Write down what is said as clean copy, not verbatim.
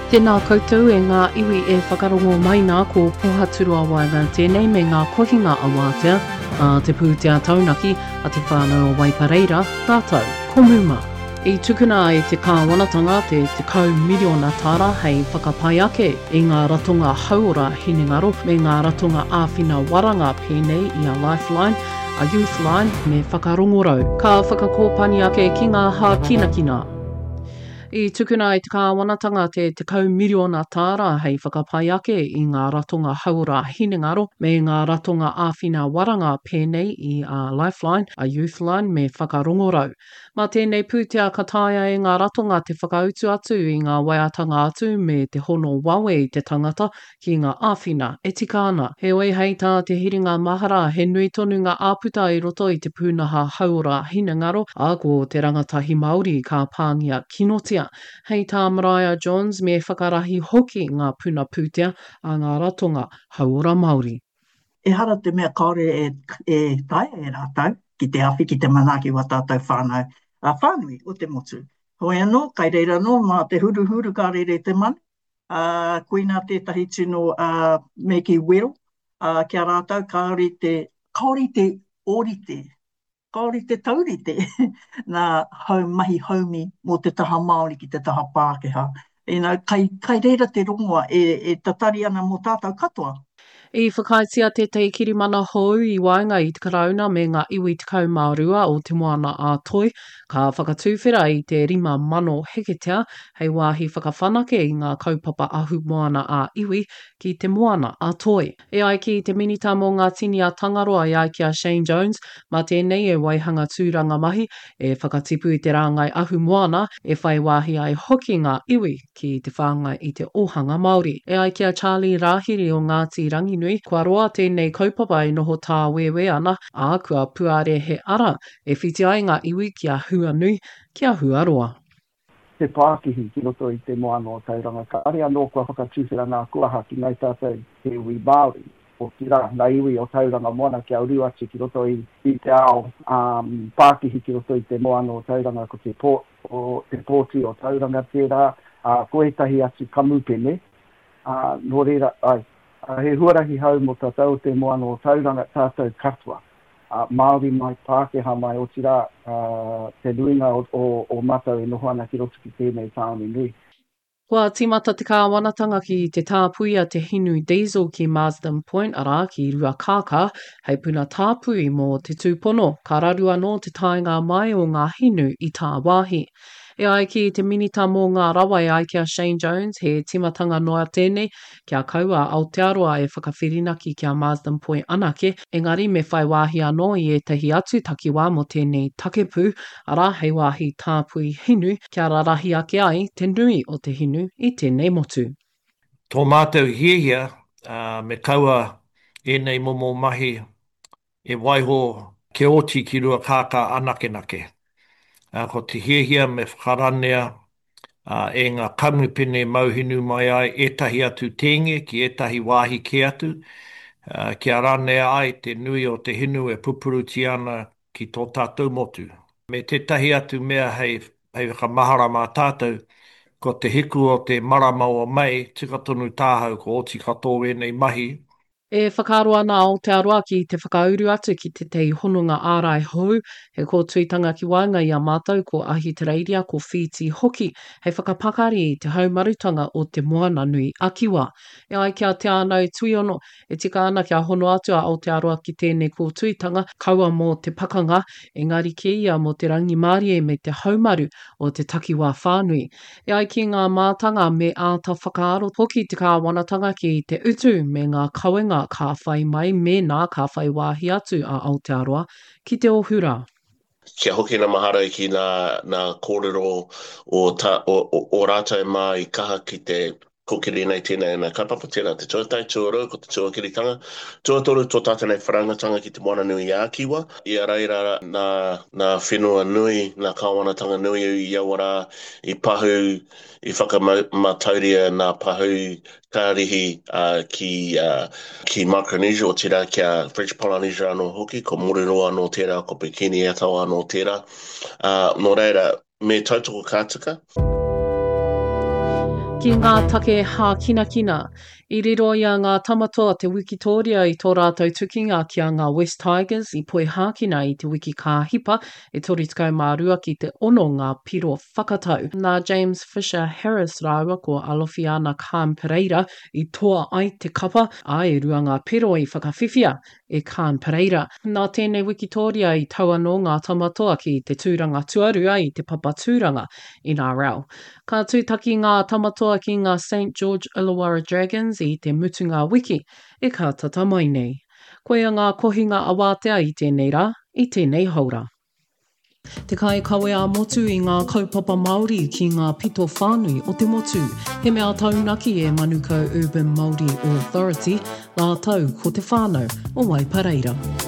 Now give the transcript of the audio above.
Tēnā koutou e ngā iwi e whakarongo mai nā ko pohaturua waiga tēnei me ngā kohinga awātea, te pūtea taunaki a te whānau o Waipareira, tātou, komuma. I tukuna e te kāwanatanga te kau miriona tāra hei whakapai ake i ngā ratonga hauora hinengaro me ngā ratonga āwhina waranga pēnei i a Lifeline, a Youthline me whakarongorau. Ka whakakōpani ake ki ngā hākinakina. I tukuna i te kāwanatanga te kau miriona tāra hei whakapai ake i ngā ratonga hauora hinengaro me ngā ratonga āwhina waranga pēnei i a Lifeline, a Youthline me whakarongorau. Mā tēnei pūtea ka taia e ngā ratonga te whakautu atu i ngā waiatanga atu me te hono wawe i te tangata ki ngā āwhina e tika ana. He oi hei tā te hiringa mahara he nui tonu ngā āputa i roto i te pūnaha hauora hinengaro a ko te rangatahi Māori ka pāngia kinotia. Hei tā Mariah Jones me whakarahi hoki ngā puna pūtea a ngā ratonga hauora Māori. E hara te mea kaore e taia e rātau ki te awhi ki te manaki wa tātou whānau. A whānui o te motu. Hoi anō, kai reira anō, mā te huru ka rere te mani. Koina tētahi tino me ki wero. Kia rātau, kaori te orite. Kaori te taurite. Nā mahi haumi mō te taha Māori ki te taha Pākehā. Kai reira te rongoa e tatari ana mō tātou katoa. I whakaitia tētai kirimana hou i waenga i te karauna me ngā iwi te kau Mārua o te moana a Toi, ka whakatūwhera i te 5,000 heketea hei wāhi whakawhanake i ngā kaupapa ahu moana a iwi ki te moana a Toi. E ai ki te minita mō ngā tini a Tangaroa i ai ki a Shane Jones, mā tēnei e waihanga tūranga mahi e whakatipu i te rāngai ahu moana e whai wāhi ai hoki ngā iwi ki te whāngai i te ohanga Māori. E ai ki a Charlie Rahiri o Ngāti Ranginui, kua roa tēnei kaupapa i noho tā wewe ana, a kua puare he ara e whiti ai ngā iwi kia hua nui, kia hua roa. Te Pākihi ki roto i te moana o tauranga, ka are anō kua whakatūwhera ngā kuaha ki ngai tātou te iwi Māori. O ki rā, ngā iwi o tauranga moana kia uru atu ki roto i te ao. Pākihi ki roto i te moana o tauranga ko te pōti o tauranga tērā, koetahi atu kamupene. Nō reira, he huarahi hau mo tātou te moana o tauranga tātou katoa. Māori mai Pākehā mai o tira te nuinga o matau e noho ana ki roto ki tēnei tāone nui. Kua timata te kāwanatanga ki te tāpuia te hinu diesel ki Marsden Point ara ki Ruakaka, hei puna tāpui mō te tūpono, ka raru anō te tainga mai o ngā hinu i tā wāhi. E ai ki te minita mō ngā rawa e ai ki a Shane Jones, he timatanga noa tēnei, kia kaua Aotearoa e whakawhirinaki ki a Marsden Point anake, engari me whai wāhi anō i e tahi atu takiwā mo tēnei takepu, ara hei wāhi tāpui hinu, kia rarahi ake ai te nui o te hinu i tēnei motu. Tō mātou hiehia, me kaua e nei momo mahi e waiho ke oti ki Ruakaka anake. Ko te hiehia me whakaranea e ngā kamupene mauhinu mai ai etahi atu tēnge ki etahi wāhi ke atu. Kia ranea ai te nui o te hinu e pupuruti ana ki tō tātou motu. Me tētahi atu mea hei whakamahara mā tātou, ko te hiku o te marama o mai, tika tonu tāhau ko oti katoa e nei mahi. E whakaro ana Aotearoa ki te whakauru atu ki te tei hononga ārai hou, he ko tuitanga ki waenga i a mātou ko Ahitereiria ko Whiti hoki, hei whakapakari i te haumarutanga o te moana nui akiwa. E ai kia te anau tuiono, e tika ana kia hono atu a Aotearoa ki tēnei ko tuitanga, kaua mō te pakanga, engari ki ia mō te rangi Mārie me te haumaru o te takiwā whānui. E ai ki ngā mātanga me āta whakaaro, hoki te kāwanatanga ki te utu me ngā kauenga ka whai mai me nā ka whai wāhi atu a Aotearoa ki te ohura. Kia hoki na mahara ki nā kōrero o rātai mai kaha ki te kokiri nei tēnei nā kaipapa tēnā te tuatai tuarau ko te tuakiritanga. Tuatoru tō tātenei wharangatanga ki te moana nui a Kiwa. Ia reira nā whenua nui, nā kāwanatanga nui i iawara i pahu, i whakamatauria nā pahu kārihi ki Micronesia o tērā kia French Polynesia anō hoki, ko Moriroa anō tērā, ko Bikini Atoll anō tērā. Nō reira, me tautoko kātika. ki ngā take hā kina. I riro i a ngā tamatoa te Wikitoria i tō rātou tukinga ki a ngā West Tigers i poe hākina i te wiki ka hipa e tori tukau mārua ki te ono ngā piro whakatau. Nā James Fisher Harris rāua ko alofi ana Khan Pereira i toa ai te kapa a e rua ngā piro i whakawhiwhia e Khan Pereira. Nā tēnei Wikitoria i tau anō ngā tamatoa ki te tūranga tuarua i te papa tūranga NRL. Ka tūtaki ngā tamatoa ki ngā St. George Illawarra Dragons i te mutunga wiki e ka tata mai nei. Koe a ngā kohinga awātea i tēnei rā, i tēnei haura. Te kai kawe a motu i ngā kaupapa Māori ki ngā pito whānui o te motu. He mea taunaki e Manukau Urban Māori Authority, nā tau ko te whānau o Waipareira.